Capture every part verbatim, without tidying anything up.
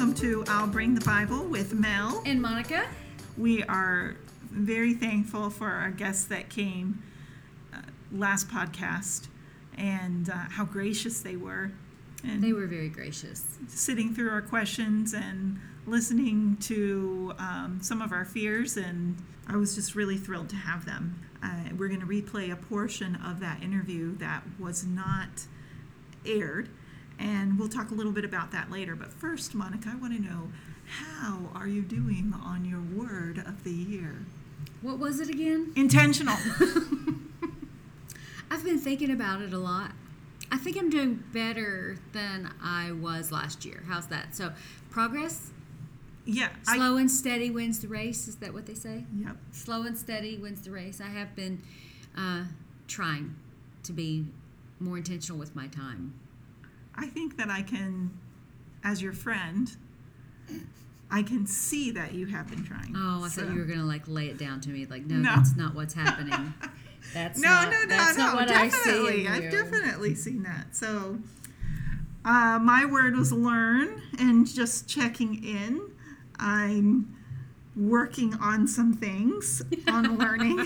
welcome to I'll Bring the Bible with Mel and Monica. We are very thankful for our guests that came uh, last podcast and uh, how gracious they were. And they were very gracious. Sitting through our questions and listening to um, some of our fears, and I was just really thrilled to have them. Uh, we're going to replay a portion of that interview that was not aired, and we'll talk a little bit about that later. But first, Monica, I want to know, how are you doing on your word of the year? What was it again? Intentional. I've been thinking about it a lot. I think I'm doing better than I was last year. How's that? So, progress? Yeah. Slow I, and steady wins the race. Is that what they say? Yep. Slow and steady wins the race. I have been uh, trying to be more intentional with my time. I think that I can, as your friend, I can see that you have been trying. Oh, I so. thought you were going to like lay it down to me. Like, no, no. that's not what's happening. That's no, not, no, no, that's no, not what definitely. I see in I've you. definitely seen that. So, uh, my word was learn, and just checking in. I'm working on some things on learning,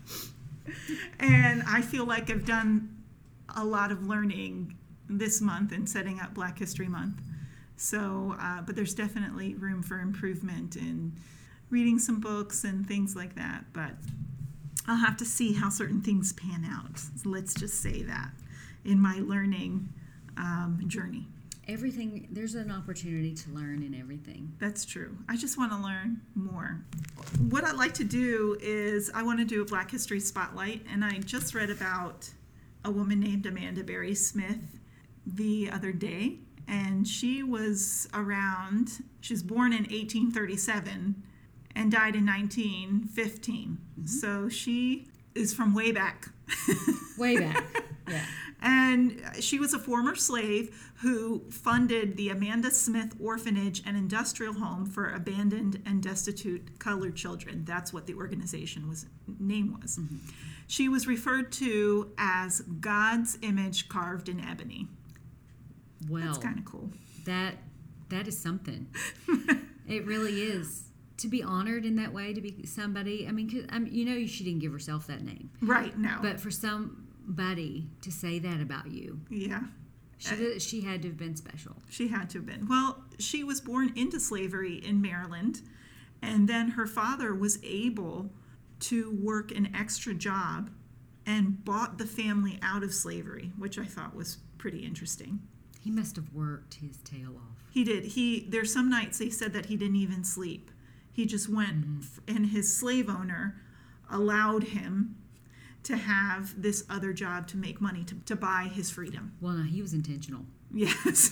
and I feel like I've done a lot of learning this month in setting up Black History Month. So, uh, but there's definitely room for improvement in reading some books and things like that. But I'll have to see how certain things pan out. Let's just say that in my learning um, journey. Everything, there's an opportunity to learn in everything. That's true. I just want to learn more. What I'd like to do is I want to do a Black History Spotlight, and I just read about a woman named Amanda Berry Smith the other day, and she was around, she was born in eighteen thirty-seven and died in nineteen fifteen. Mm-hmm. So she is from way back. Way back, yeah. And she was a former slave who funded the Amanda Smith Orphanage and Industrial Home for abandoned and destitute colored children. That's what the organization was name was. Mm-hmm. She was referred to as God's image carved in ebony. Well, that's kind of cool. That that is something. It really is. To be honored in that way, to be somebody, I mean, 'cause, I mean, you know, she didn't give herself that name. Right, no. But for somebody to say that about you. Yeah. She, uh, she had to have been special. She had to have been. Well, she was born into slavery in Maryland, and then her father was able to work an extra job and bought the family out of slavery, which I thought was pretty interesting. He must have worked his tail off. He did. He there's some nights they said that he didn't even sleep. He just went, mm-hmm. and his slave owner allowed him to have this other job to make money, to, to buy his freedom. Well, no, he was intentional. Yes.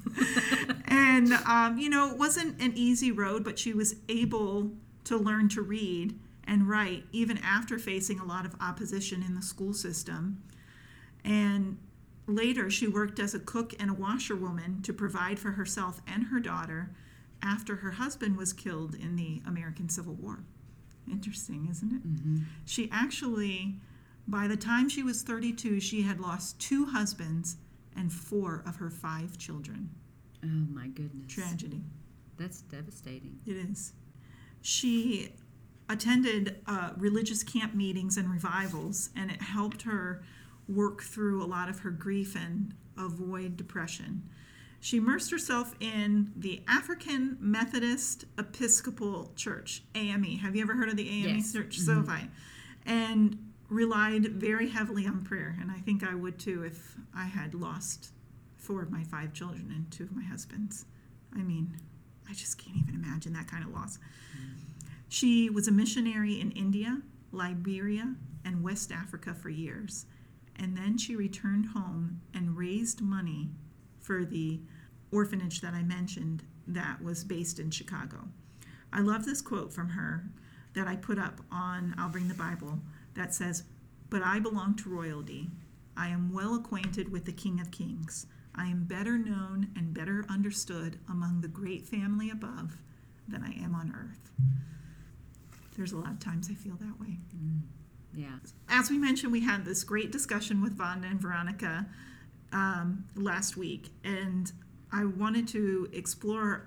And, um, you know, it wasn't an easy road, but she was able to learn to read and write even after facing a lot of opposition in the school system. And later she worked as a cook and a washerwoman to provide for herself and her daughter after her husband was killed in the American Civil War. Interesting, isn't it? Mm-hmm. She actually, by the time she was thirty-two, she had lost two husbands and four of her five children. Oh, my goodness. Tragedy. That's devastating. It is. She attended uh, religious camp meetings and revivals, and it helped her work through a lot of her grief and avoid depression. She immersed herself in the African Methodist Episcopal Church, A M E. Have you ever heard of the A M E yes. Church? Mm-hmm. So have I. And relied very heavily on prayer, and I think I would too if I had lost four of my five children and two of my husbands. I mean, I just can't even imagine that kind of loss. Mm-hmm. She was a missionary in India, Liberia, and West Africa for years, and then she returned home and raised money for the orphanage that I mentioned that was based in Chicago. I love this quote from her that I put up on I'll Bring the Bible that says, "But I belong to royalty. I am well acquainted with the King of Kings. I am better known and better understood among the great family above than I am on earth." There's a lot of times I feel that way. Mm, yeah. As we mentioned, we had this great discussion with Vonda and Veronica um, last week, and I wanted to explore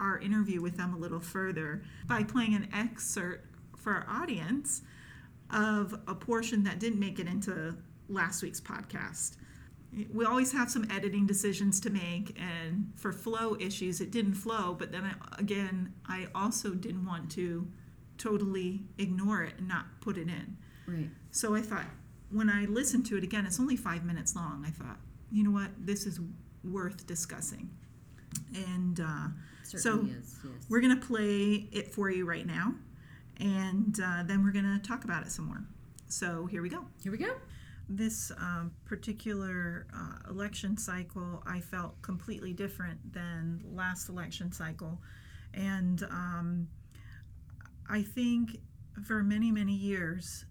our interview with them a little further by playing an excerpt for our audience of a portion that didn't make it into last week's podcast. We always have some editing decisions to make, and for flow issues, it didn't flow. But then I, again, I also didn't want to totally ignore it and not put it in. Right. So I thought, when I listened to it again, it's only five minutes long. I thought, you know what, this is worth discussing. And uh, so Certainly is, yes. we're going to play it for you right now, and uh, then we're going to talk about it some more. So here we go. Here we go. This um, particular uh, election cycle, I felt completely different than last election cycle. And um, I think for many, many years,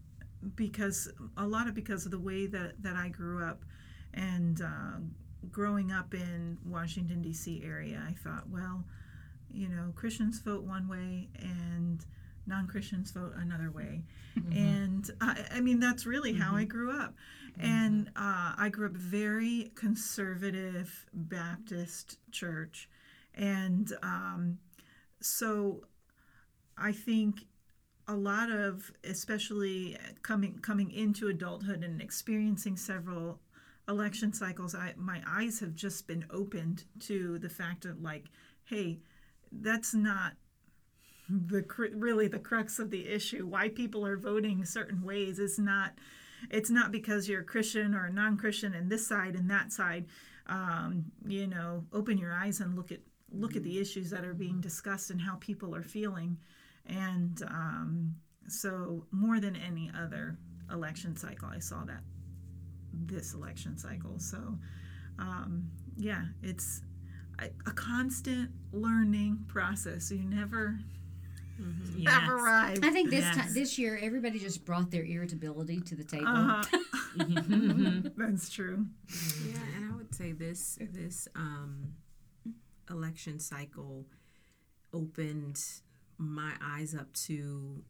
because a lot of because of the way that, that I grew up, and uh, growing up in Washington, D C area, I thought, well, you know, Christians vote one way and non-Christians vote another way. Mm-hmm. And I, I mean, that's really mm-hmm. how I grew up. Mm-hmm. And uh, I grew up very conservative Baptist church. And um, so I think a lot of, especially coming coming into adulthood and experiencing several election cycles, I my eyes have just been opened to the fact of, like, hey, that's not the really the crux of the issue. Why people are voting certain ways is not, it's not because you're a Christian or a non-Christian and this side and that side. Um, you know, open your eyes and look at look at the issues that are being discussed and how people are feeling. And um, so more than any other election cycle, I saw that this election cycle. So um, yeah, it's a, a constant learning process. You never mm-hmm. yes. yes. arrive. I think this yes. time, this year, everybody just brought their irritability to the table. Uh-huh. mm-hmm. That's true. Yeah, and I would say this this um, election cycle opened my eyes up to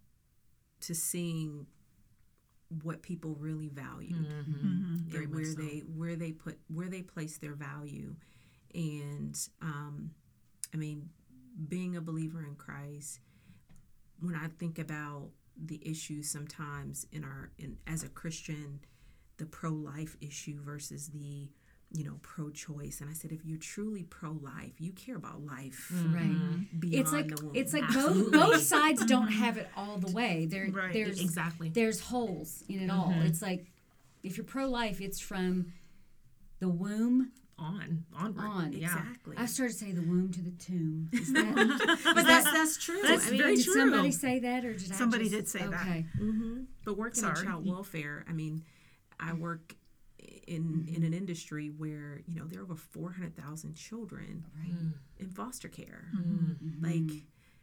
to seeing what people really value, Mm-hmm. and Very where much so. they where they put where they place their value. And um, I mean, being a believer in Christ, when I think about the issues sometimes in our in as a Christian, the pro-life issue versus the you know, pro-choice. And I said, if you're truly pro-life, you care about life. Right. Beyond It's like the womb. it's like both Absolutely. both sides don't have it all the way. There Right. there's Exactly. there's holes in it all. Mhm. It's like if you're pro-life, it's from the womb on onward. on. Yeah. Exactly. I started to say the womb to the tomb. Is that, But that's that's true. That's I mean, very did true. somebody say that, or did I Somebody just- did say that. okay. Mm-hmm. But working Sorry. in child welfare, I mean, I work in in an industry where you know there are over four hundred thousand children Right. in foster care. Mm-hmm. Like,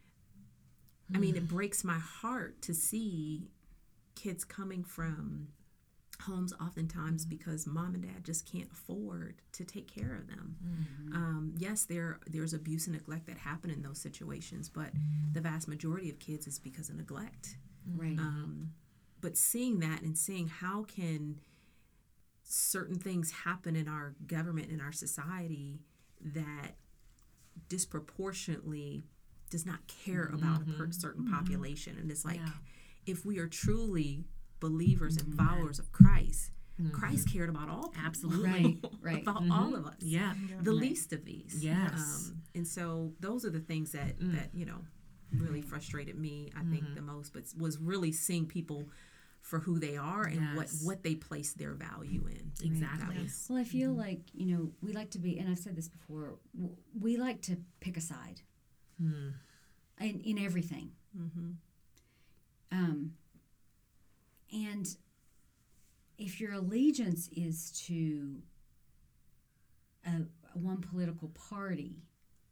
I mean, it breaks my heart to see kids coming from homes oftentimes because mom and dad just can't afford to take care of them. Mm-hmm. Um, yes, there there's abuse and neglect that happen in those situations, but the vast majority of kids is because of neglect. Right. Um, but seeing that and seeing how can certain things happen in our government, in our society, that disproportionately does not care about a per- certain population. And it's like, Yeah. if we are truly believers and followers of Christ, Christ cared about all people. Absolutely. Right. Right. about all of us. Yeah. The Right. least of these. Yes. Um, and so those are the things that, that you know, really frustrated me, I think, the most, but was really seeing people for who they are and what, Yes. what they place their value in. Exactly. That was- Well, I feel like, you know, we like to be, and I've said this before, w- we like to pick a side in, in everything. Mhm. Um, and if your allegiance is to a, a one political party,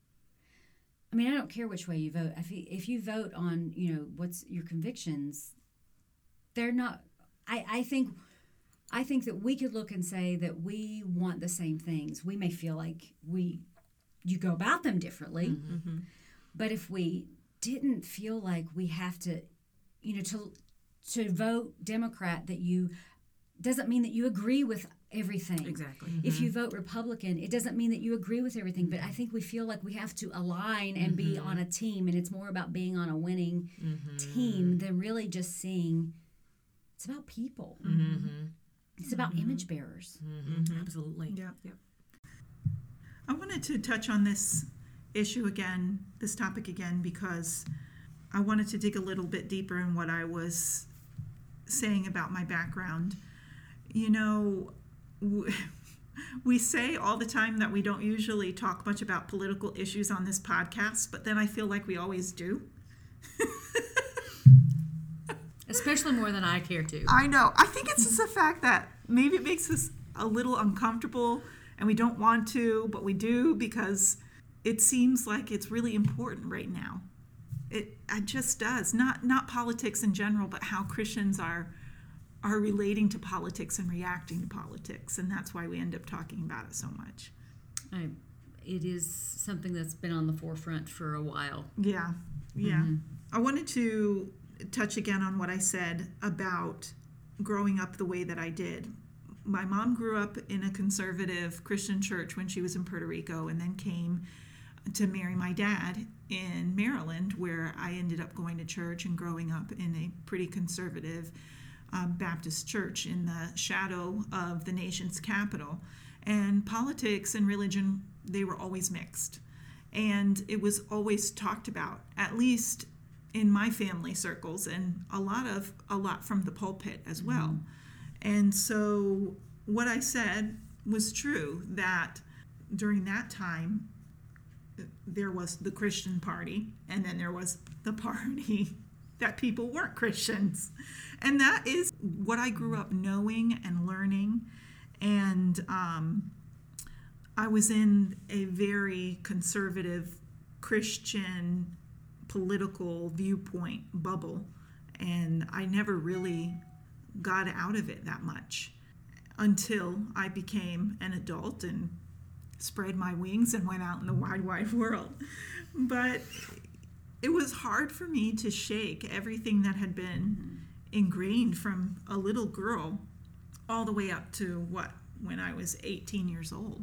I mean, I don't care which way you vote. If you, if you vote on, you know, what's your convictions, they're not. I, I think, I think that we could look and say that we want the same things. We may feel like we, you go about them differently, Mm-hmm. but if we didn't feel like we have to, you know, to to vote Democrat, that you doesn't mean that you agree with everything. Exactly. If you vote Republican, it doesn't mean that you agree with everything, but I think we feel like we have to align and be on a team, and it's more about being on a winning team than really just seeing. It's about people. Mm-hmm. It's about image bearers. Mm-hmm. Absolutely. Yeah. Yep. I wanted to touch on this issue again, this topic again, because I wanted to dig a little bit deeper in what I was saying about my background. You know, w- we say all the time that we don't usually talk much about political issues on this podcast, but then I feel like we always do. Especially more than I care to. I know. I think it's just the fact that maybe it makes us a little uncomfortable and we don't want to, but we do because it seems like it's really important right now. It, it just does. Not not politics in general, but how Christians are are relating to politics and reacting to politics, and that's why we end up talking about it so much. I, it is something that's been on the forefront for a while. Yeah, yeah. I wanted to touch again on what I said about growing up the way that I did. My mom grew up in a conservative Christian church when she was in Puerto Rico, and then came to marry my dad in Maryland, where I ended up going to church and growing up in a pretty conservative um, Baptist church in the shadow of the nation's capital. And politics and religion, they were always mixed. And it was always talked about, at least in my family circles, and a lot of a lot from the pulpit as well. And so what I said was true, that during that time there was the Christian party, and then there was the party that people weren't Christians. And that is what I grew up knowing and learning. And um, I was in a very conservative Christian political viewpoint bubble, and I never really got out of it that much until I became an adult and spread my wings and went out in the wide, wide world. But it was hard for me to shake everything that had been ingrained from a little girl all the way up to what, when I was eighteen years old.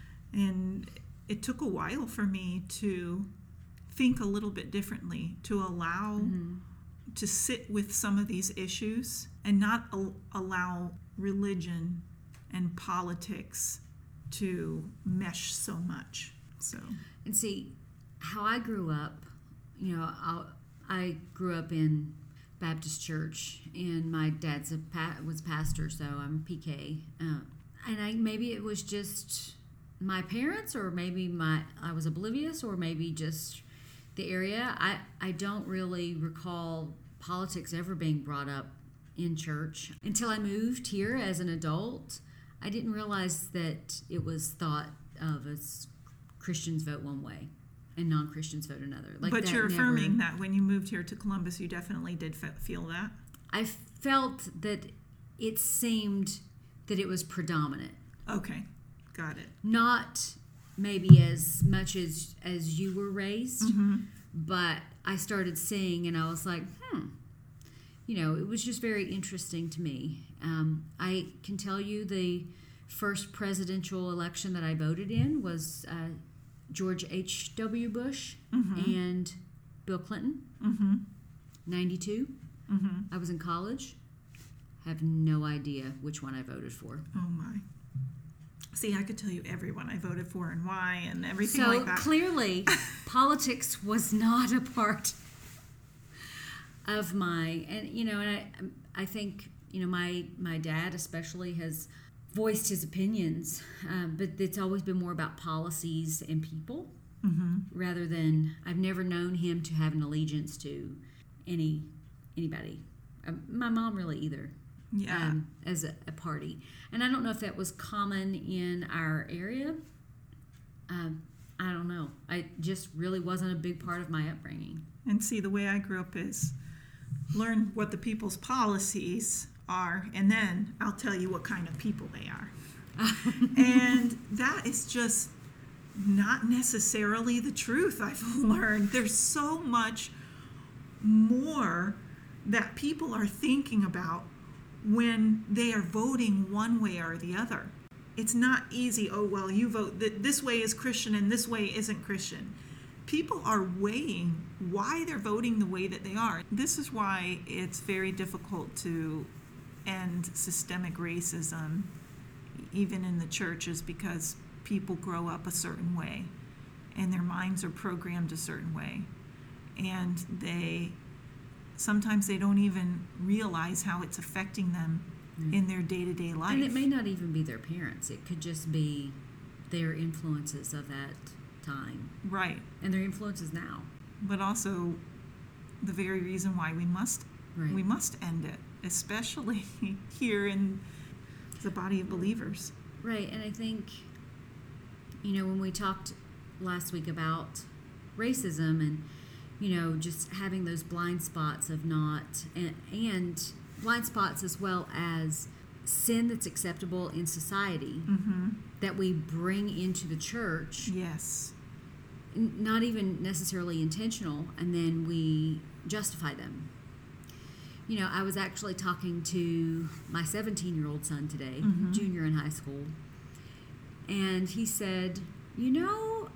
And it took a while for me to think a little bit differently, to allow mm-hmm. to sit with some of these issues and not al- allow religion and politics to mesh so much. So, and see, how I grew up, you know, I, I grew up in Baptist church, and my dad's a pa- was pastor, so I'm P K. Uh, and I maybe it was just my parents, or maybe my I was oblivious, or maybe just the area. I, I don't really recall politics ever being brought up in church until I moved here as an adult. I didn't realize that it was thought of as Christians vote one way and non-Christians vote another. Like, but that you're never, affirming that when you moved here to Columbus, you definitely did fe- feel that? I felt that it seemed that it was predominant. Okay, got it. Not maybe as much as, as you were raised, Mm-hmm. but I started seeing, and I was like, hmm. You know, it was just very interesting to me. Um, I can tell you the first presidential election that I voted in was uh, George H W Bush Mm-hmm. and Bill Clinton, Mm-hmm. ninety-two. Mm-hmm. I was in college. Have no idea which one I voted for. Oh, my. See, I could tell you every one I voted for and why and everything So like that. clearly, politics was not a part of my, and you know, and I, I think, you know, my my dad especially has voiced his opinions, um, but it's always been more about policies and people Mm-hmm. rather than, I've never known him to have an allegiance to any anybody. Um, my mom really either. Yeah. Um, as a, a party, and I don't know if that was common in our area. Um, I don't know. I just really wasn't a big part of my upbringing. And see, the way I grew up is learn what the people's policies are, and then I'll tell you what kind of people they are. And that is just not necessarily the truth, I've learned. There's so much more that people are thinking about when they are voting one way or the other. It's not easy, oh, well, you vote th- this way is Christian and this way isn't Christian. People are weighing why they're voting the way that they are. This is why it's very difficult to end systemic racism, even in the churches, because people grow up a certain way and their minds are programmed a certain way. And they sometimes they don't even realize how it's affecting them mm. in their day-to-day life. And it may not even be their parents. It could just be their influences of that time. Right. And their influences now. But also the very reason why we must right. we must end it, especially here in the body of believers. Right. And I think, you know, when we talked last week about racism and, you know, just having those blind spots of not, and, and blind spots as well as sin that's acceptable in society Mm-hmm. that we bring into the church, Yes. n- not even necessarily intentional, and then we justify them. You know, I was actually talking to my seventeen-year-old son today, Mhm. junior in high school, and he said, you know,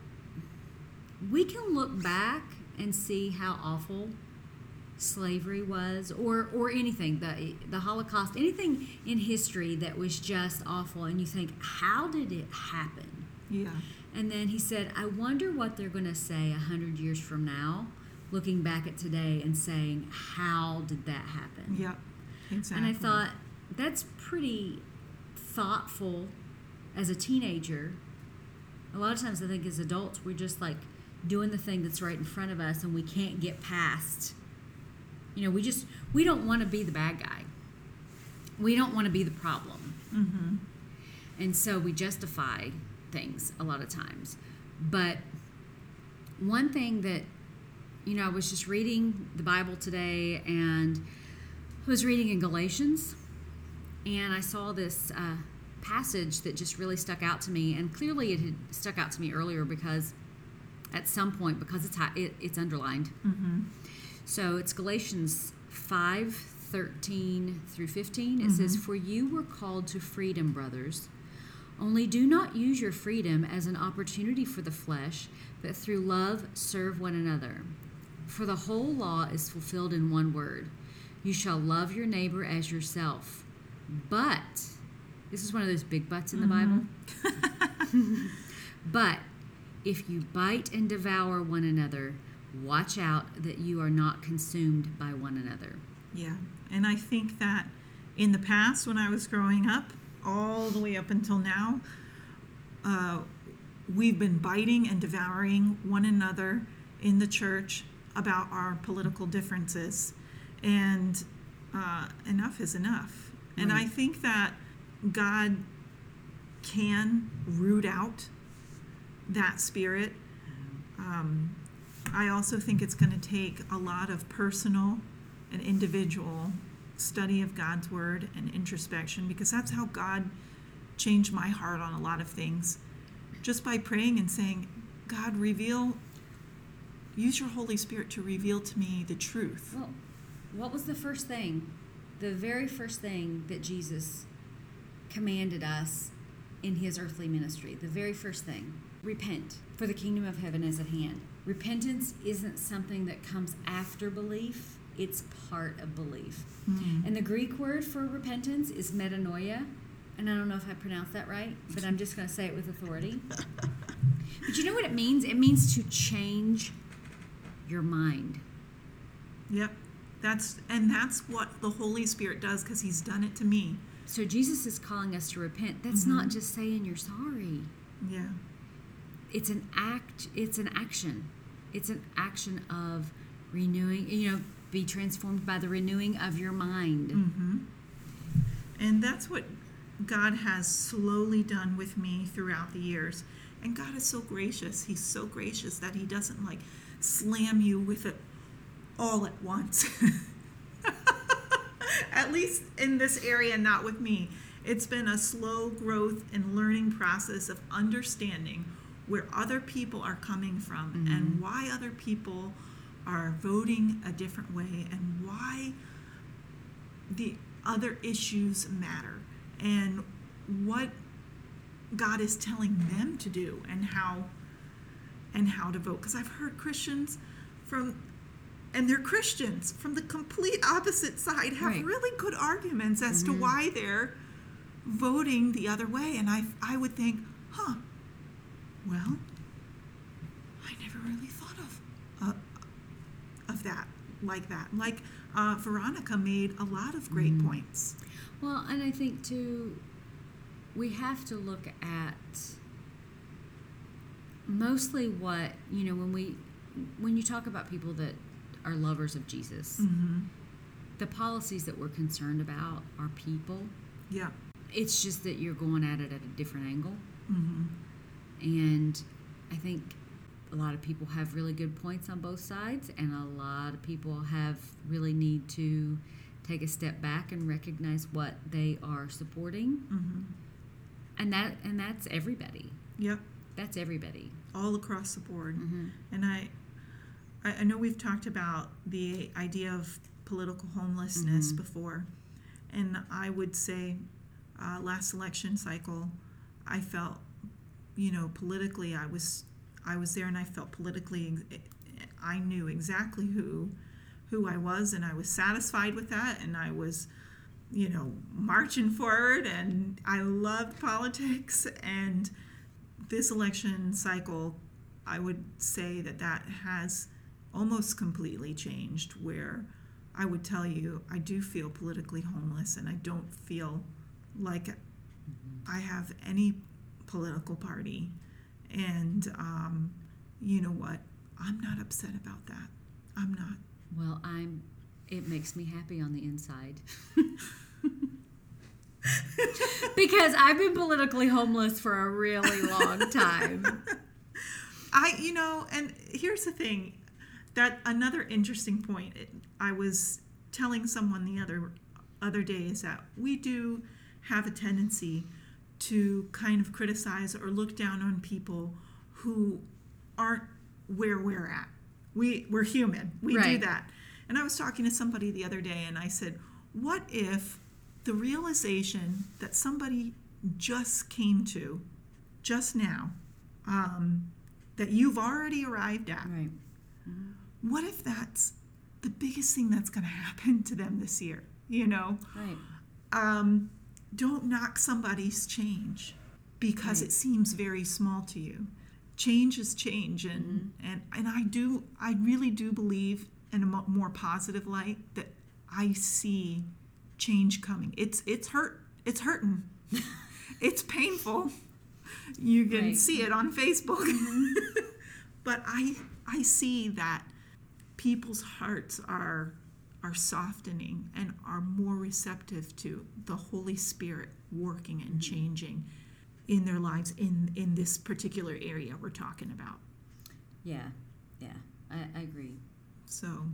we can look back and see how awful slavery was, or or anything, the the Holocaust, anything in history that was just awful, and you think, how did it happen? Yeah. And then he said, I wonder what they're going to say a hundred years from now, looking back at today and saying, how did that happen? Yep. Exactly. And I thought, that's pretty thoughtful as a teenager. A lot of times I think as adults, we're just like doing the thing that's right in front of us and we can't get past. You know, we just, we don't want to be the bad guy. We don't want to be the problem. Mm-hmm. And so we justify things a lot of times. But one thing that, you know, I was just reading the Bible today, and I was reading in Galatians, and I saw this uh, passage that just really stuck out to me. And clearly it had stuck out to me earlier because at some point, because it's high, it, it's underlined. Mm-hmm. So it's Galatians five thirteen through fifteen. It Mm-hmm. says, for you were called to freedom, brothers. Only do not use your freedom as an opportunity for the flesh, but through love serve one another. For the whole law is fulfilled in one word. You shall love your neighbor as yourself. But, this is one of those big buts in the Mm-hmm. Bible. But, if you bite and devour one another, watch out that you are not consumed by one another. Yeah. And I think that in the past, when I was growing up, all the way up until now, uh, we've been biting and devouring one another in the church about our political differences. And uh, enough is enough. And Right. I think that God can root out that spirit. Um, I also think it's going to take a lot of personal and individual study of God's word and introspection, because that's how God changed my heart on a lot of things. Just by praying and saying, God, reveal, use your Holy Spirit to reveal to me the truth. Well, what was the first thing, the very first thing that Jesus commanded us in his earthly ministry? The very first thing, repent, for the kingdom of heaven is at hand. Repentance isn't something that comes after belief, it's part of belief. Mm-hmm. And the Greek word for repentance is metanoia, and I don't know if I pronounced that right, but I'm just going to say it with authority. But you know what it means? It means to change your mind. Yep. That's and that's what the Holy Spirit does, because he's done it to me. So Jesus is calling us to repent. That's Mhm. not just saying you're sorry. Yeah. It's an act, it's an action. It's an action of renewing, you know, be transformed by the renewing of your mind. Mm-hmm. And that's what God has slowly done with me throughout the years. And God is so gracious. He's so gracious that he doesn't like slam you with it all at once. At least in this area, not with me. It's been a slow growth and learning process of understanding where other people are coming from Mhm. and why other people are voting a different way, and why the other issues matter and what God is telling them to do and how and how to vote. Because I've heard Christians from, and they're Christians from the complete opposite side, have Right. really good arguments as Mm-hmm. to why they're voting the other way. And I, I would think, huh, well, I never really thought of uh, of that like that. Like uh, Veronica made a lot of great Mm-hmm. points. Well, and I think too, we have to look at mostly what, you know, when we when you talk about people that are lovers of Jesus, Mm-hmm. the policies that we're concerned about are people. Yeah. It's just that you're going at it at a different angle. Mm-hmm. And I think a lot of people have really good points on both sides, and a lot of people have really need to take a step back and recognize what they are supporting. Mm-hmm. And that and that's everybody. Yep. That's everybody. All across the board. Mm-hmm. And I, I I know we've talked about the idea of political homelessness Mhm. before, and I would say, uh, last election cycle, I felt, you know, politically, I was, I was there, and I felt politically, I knew exactly who, who I was, and I was satisfied with that, and I was, you know, marching forward, and I loved politics, and this election cycle, I would say that that has almost completely changed, where I would tell you I do feel politically homeless, and I don't feel like I have any political party. And um, you know what? I'm not upset about that. I'm not. Well, I'm it makes me happy on the inside. Because I've been politically homeless for a really long time. I, you know, and here's the thing, that another interesting point I was telling someone the other other day is that we do have a tendency to kind of criticize or look down on people who aren't where we're at. We we're human. We do Right. that. And I was talking to somebody the other day, and I said, what if the realization that somebody just came to just now, um, that you've already arrived at, Right. what if that's the biggest thing that's going to happen to them this year? You know, Right. um, don't knock somebody's change because Right. it seems very small to you. Change is change, and and and I do, I really do believe in a mo- more positive light that I see change coming. It's it's hurt. It's hurting. It's painful. You can Right. see it on Facebook. But I I see that people's hearts are are softening and are more receptive to the Holy Spirit working and changing in their lives in in this particular area we're talking about. Yeah. Yeah. I, I agree. So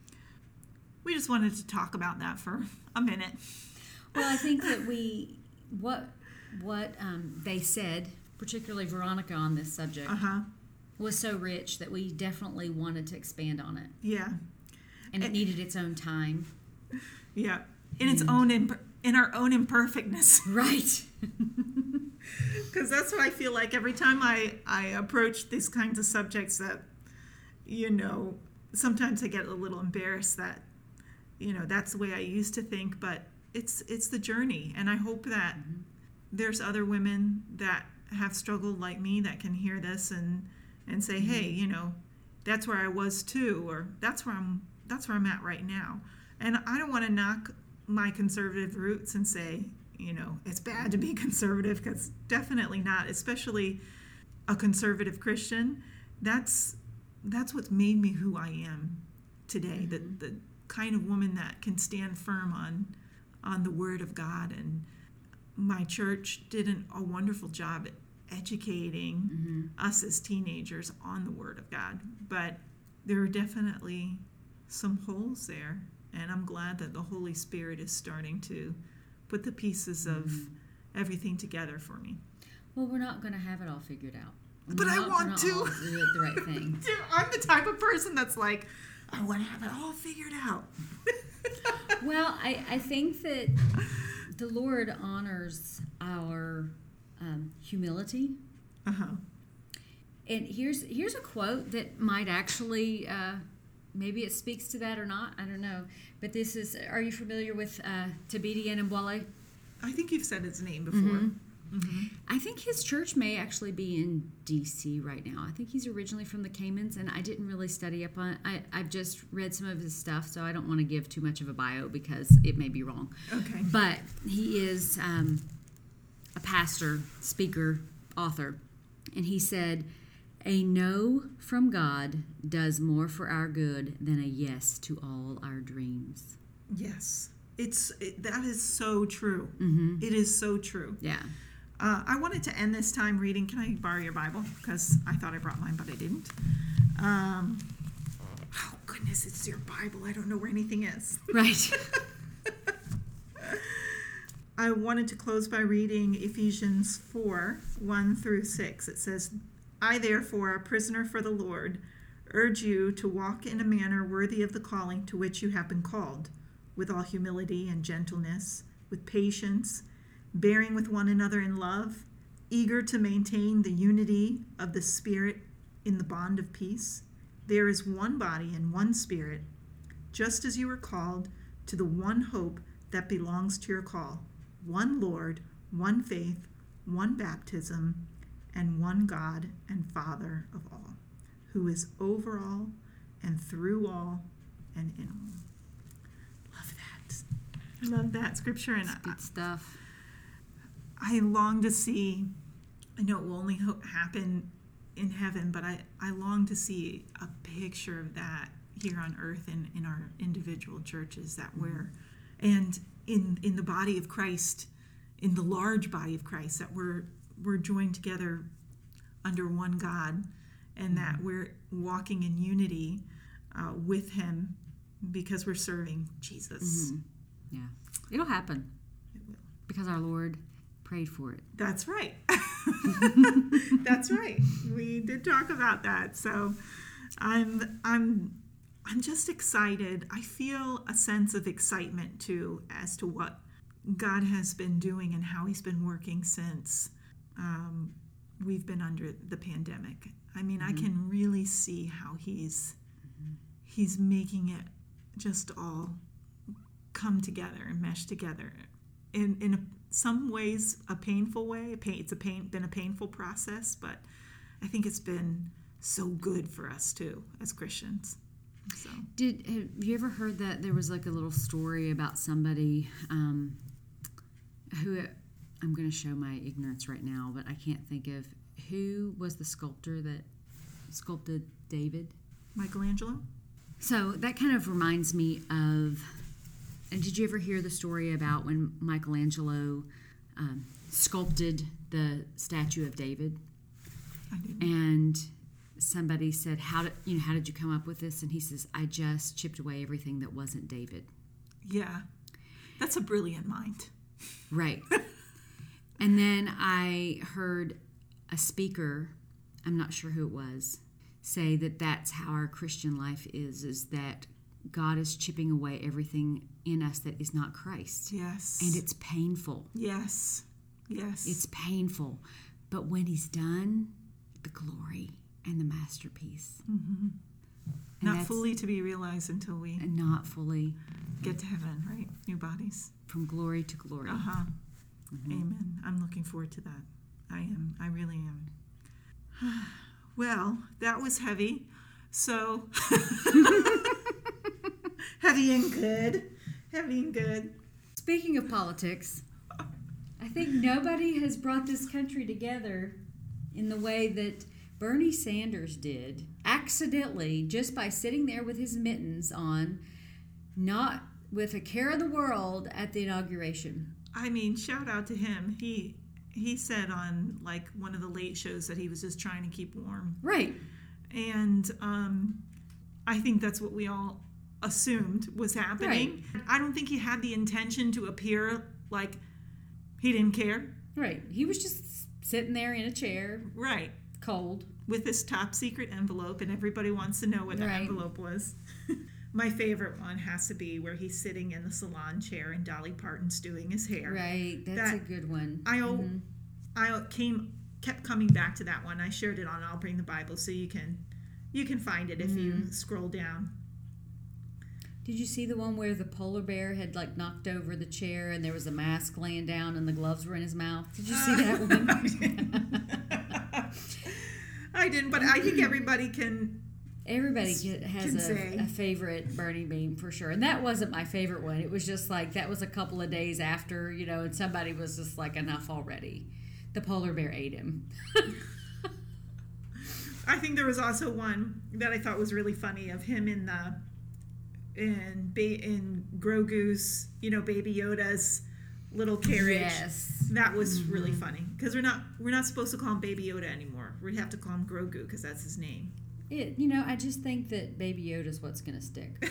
we just wanted to talk about that for a minute. Well, I think that we what what um, they said, particularly Veronica, on this subject, Uh-huh. was so rich that we definitely wanted to expand on it, Yeah. and it And- needed its own time. Yeah. In its own imp- in our own imperfectness. Right. Because that's what I feel like every time I, I approach these kinds of subjects, that, you know, sometimes I get a little embarrassed that, you know, that's the way I used to think, but it's it's the journey. And I hope that there's other women that have struggled like me that can hear this and, and say, hey, you know, that's where I was too, or that's where I'm that's where I'm at right now. And I don't want to knock my conservative roots and say, you know, it's bad to be conservative, because definitely not, especially a conservative Christian. That's that's what's made me who I am today. The the kind of woman that can stand firm on on the Word of God. And my church did an, a wonderful job at educating us as teenagers on the Word of God. But there are definitely some holes there, and I'm glad that the Holy Spirit is starting to put the pieces of everything together for me. Well, we're not going to have it all figured out. We're But I not want gonna to. all do the right thing. I'm the type of person that's like, I want to have it all figured out. Well, I, I think that the Lord honors our um, humility. Uh-huh. And here's here's a quote that might actually, uh, maybe it speaks to that or not. I don't know. But this is, are you familiar with uh, Thabiti Anyabwile? I think you've said his name before. Mm-hmm. Mm-hmm. I think his church may actually be in D C right now. I think he's originally from the Caymans, and I didn't really study up on it. I, I've just read some of his stuff, so I don't want to give too much of a bio because it may be wrong. Okay. But he is um, a pastor, speaker, author, and he said, "A no from God does more for our good than a yes to all our dreams." Yes. It's it, that is so true. Mm-hmm. It is so true. Yeah. Uh, I wanted to end this time reading. Can I borrow your Bible? Because I thought I brought mine, but I didn't. Um, oh, goodness, it's your Bible. I don't know where anything is. Right. I wanted to close by reading Ephesians four, one through six. It says, "I therefore, a prisoner for the Lord, urge you to walk in a manner worthy of the calling to which you have been called, with all humility and gentleness, with patience, bearing with one another in love, eager to maintain the unity of the Spirit in the bond of peace. There is one body and one Spirit, just as you were called to the one hope that belongs to your call, one Lord, one faith, one baptism, and one God and Father of all, who is over all and through all and in all." Love that. I love that scripture, and I, Good stuff. I long to see, I know it will only ho- happen in heaven, but I, I long to see a picture of that here on earth and in our individual churches that we're, and in, in the body of Christ, in the large body of Christ, that we're, we're joined together under one God, and that we're walking in unity uh, with Him because we're serving Jesus. Mm-hmm. Yeah. It'll happen It will. because our Lord prayed for it. That's right. That's right. We did talk about that. So I'm I'm I'm just excited. I feel a sense of excitement too as to what God has been doing and how He's been working since um, we've been under the pandemic. I mean, mm-hmm. I can really see how He's mm-hmm. He's making it just all come together and mesh together in in a some ways a painful way. A pain, it's a pain, been a painful process, but I think it's been so good for us too as Christians. So, did have you ever heard that there was like a little story about somebody um, who I'm going to show my ignorance right now, but I can't think of who was the sculptor that sculpted David. Michelangelo. So that kind of reminds me of. And did you ever hear the story about when Michelangelo um, sculpted the statue of David? I didn't. And somebody said, "How did you know? How did you come up with this?" And he says, "I just chipped away everything that wasn't David." Yeah, that's a brilliant mind. Right. And then I heard a speaker, I'm not sure who it was, say that that's how our Christian life is: is that God is chipping away everything in us that is not Christ. Yes. And it's painful. Yes. Yes. It's painful. But when He's done, the glory and the masterpiece. Mm-hmm. Not fully to be realized until we and not fully get to heaven, right? New bodies. From glory to glory. Uh-huh. Mm-hmm. Amen. I'm looking forward to that. I am. I really am. Well, that was heavy. So... Heavy and good. Heavy and good. Speaking of politics, I think nobody has brought this country together in the way that Bernie Sanders did, accidentally, just by sitting there with his mittens on, not with a care of the world at the inauguration. I mean, shout out to him. He he said on like one of the late shows that he was just trying to keep warm. Right. And um, I think that's what we all assumed was happening. Right. I don't think he had the intention to appear like he didn't care. Right. He was just sitting there in a chair. Right. Cold. With this top secret envelope, and everybody wants to know what that right. envelope was. my favorite one has to be where he's sitting in the salon chair and Dolly Parton's doing his hair. Right. That's That- a good one. I Mhm. I came kept coming back to that one. I shared it on I'll Bring the Bible, so you can you can find it if you scroll down. Did you see the one where the polar bear had like knocked over the chair and there was a mask laying down and the gloves were in his mouth? Did you see that one? I didn't, but I think everybody can. Everybody get- has Can say. a, a favorite Bernie meme for sure. And that wasn't my favorite one. It was just like, that was a couple of days after, you know, and somebody was just like, enough already. The polar bear ate him. I think there was also one that I thought was really funny of him in the in ba- in Grogu's, you know, Baby Yoda's little carriage. Yes. That was really funny because we're not we're not supposed to call him Baby Yoda anymore. We have to call him Grogu because that's his name. It, you know, I just think that Baby Yoda's what's going to stick.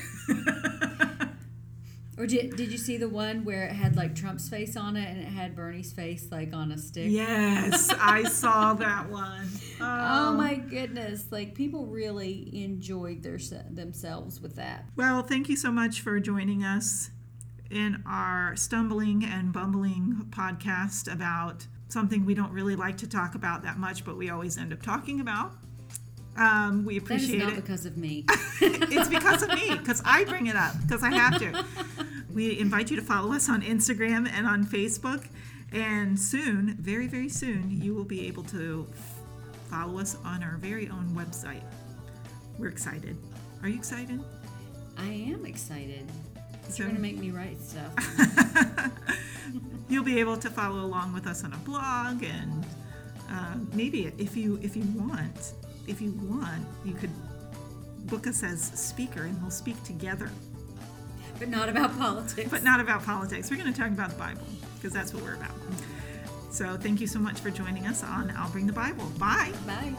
Or did, did you see the one where it had like Trump's face on it and it had Bernie's face like on a stick? Yes, I saw that one. Oh my goodness. Like people really enjoyed their themselves with that. Well, thank you so much for joining us in our stumbling and bumbling podcast about something we don't really like to talk about that much, but we always end up talking about. Um, we That is appreciate not it. because of me. It's because of me, because I bring it up, because I have to. We invite you to follow us on Instagram and on Facebook. And soon, very, very soon, you will be able to follow us on our very own website. We're excited. Are you excited? I am excited. It's So- trying to make me write stuff. You'll be able to follow along with us on a blog, and uh, maybe if you if you want, if you want, you could book us as speaker, and we'll speak together. But not about politics. But not about politics. We're going to talk about the Bible because that's what we're about. So thank you so much for joining us on I'll Bring the Bible. Bye. Bye.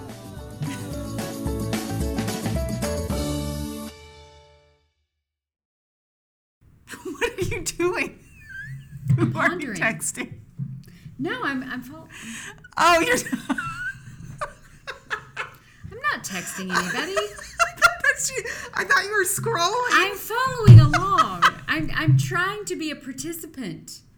What are you doing? Who are you pondering. texting? No, I'm I'm fol- Oh, you're. I'm not texting anybody. I thought that's you. I thought you were scrolling. I'm following along. I'm I'm trying to be a participant.